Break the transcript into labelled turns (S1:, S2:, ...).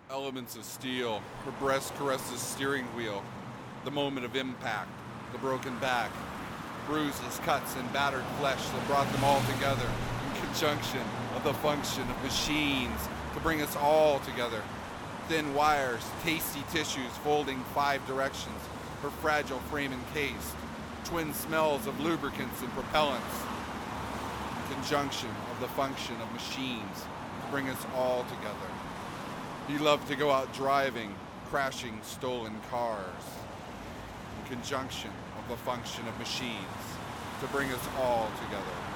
S1: Elements of steel. Her breast caressed the steering wheel. The moment of impact, the broken back, bruises, cuts, and battered flesh that brought them all together in conjunction of the function of machines to bring us all together. Thin wires, tasty tissues folding 5 directions, her fragile frame encased. Twin smells of lubricants and propellants. Conjunction of the function of machines to bring us all together. He loved to go out driving, crashing stolen cars. In conjunction of the function of machines to bring us all together.